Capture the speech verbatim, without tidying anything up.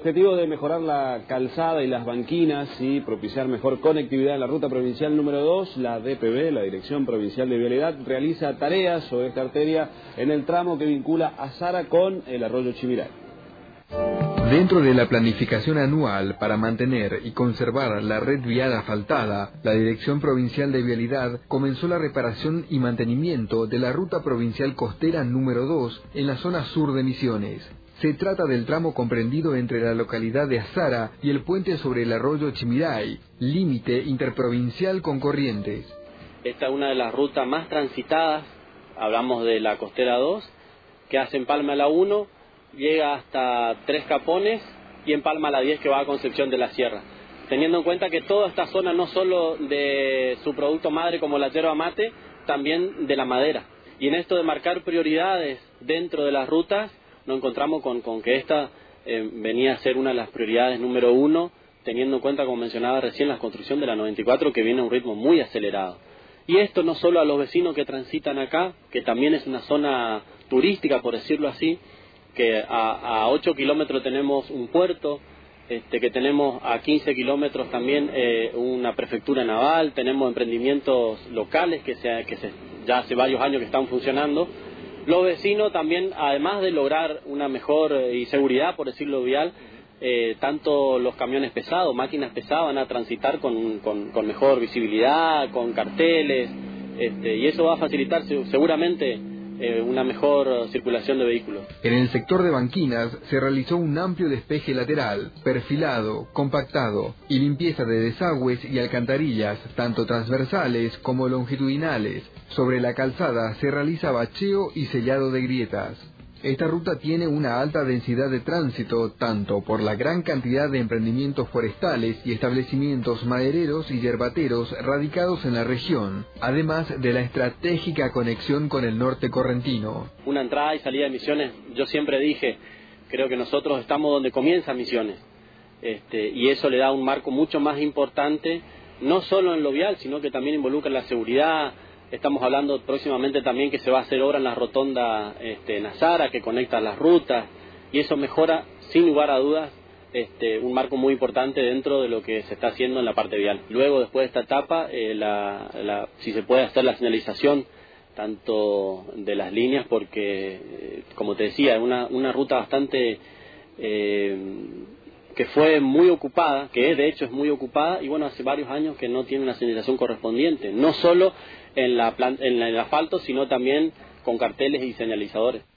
objetivo de mejorar la calzada y las banquinas y propiciar mejor conectividad en la ruta provincial número dos, la D P B, la Dirección Provincial de Vialidad, realiza tareas sobre esta arteria en el tramo que vincula Azara con el arroyo Chimiray. Dentro de la planificación anual para mantener y conservar la red vial asfaltada, la Dirección Provincial de Vialidad comenzó la reparación y mantenimiento de la ruta provincial costera número dos en la zona sur de Misiones. Se trata del tramo comprendido entre la localidad de Azara y el puente sobre el arroyo Chimiray, límite interprovincial con Corrientes. Esta es una de las rutas más transitadas, hablamos de la costera dos, que hace empalme a la uno, llega hasta Tres Capones y empalma a la diez que va a Concepción de la Sierra. Teniendo en cuenta que toda esta zona no solo de su producto madre como la yerba mate, también de la madera. Y en esto de marcar prioridades dentro de las rutas, nos encontramos con, con que esta eh, venía a ser una de las prioridades número uno, teniendo en cuenta, como mencionaba recién, la construcción de la noventa y cuatro, que viene a un ritmo muy acelerado. Y esto no solo a los vecinos que transitan acá, que también es una zona turística, por decirlo así, que a, a ocho kilómetros tenemos un puerto, este, que tenemos a quince kilómetros también eh, una prefectura naval, tenemos emprendimientos locales que, se, que se, ya hace varios años que están funcionando. Los vecinos también, además de lograr una mejor eh, y seguridad, por decirlo vial, eh, tanto los camiones pesados, máquinas pesadas van a transitar con, con, con mejor visibilidad, con carteles, este, y eso va a facilitar seguramente eh, una mejor circulación de vehículos. En el sector de banquinas se realizó un amplio despeje lateral, perfilado, compactado y limpieza de desagües y alcantarillas, tanto transversales como longitudinales. Sobre la calzada se realiza bacheo y sellado de grietas. Esta ruta tiene una alta densidad de tránsito, tanto por la gran cantidad de emprendimientos forestales y establecimientos madereros y yerbateros radicados en la región, además de la estratégica conexión con el norte correntino. Una entrada y salida de Misiones, yo siempre dije, creo que nosotros estamos donde comienza Misiones, este, y eso le da un marco mucho más importante, no solo en lo vial, sino que también involucra la seguridad. Estamos hablando próximamente también que se va a hacer obra en la rotonda este, en Azara, que conecta las rutas, y eso mejora, sin lugar a dudas, este, un marco muy importante dentro de lo que se está haciendo en la parte vial. Luego, después de esta etapa, eh, la, la, si se puede hacer la señalización tanto de las líneas, porque, eh, como te decía, es una, una ruta bastante... Eh, que fue muy ocupada, que de hecho es muy ocupada, y bueno, hace varios años que no tiene una señalización correspondiente, no solo en, la plan, en el asfalto, sino también con carteles y señalizadores.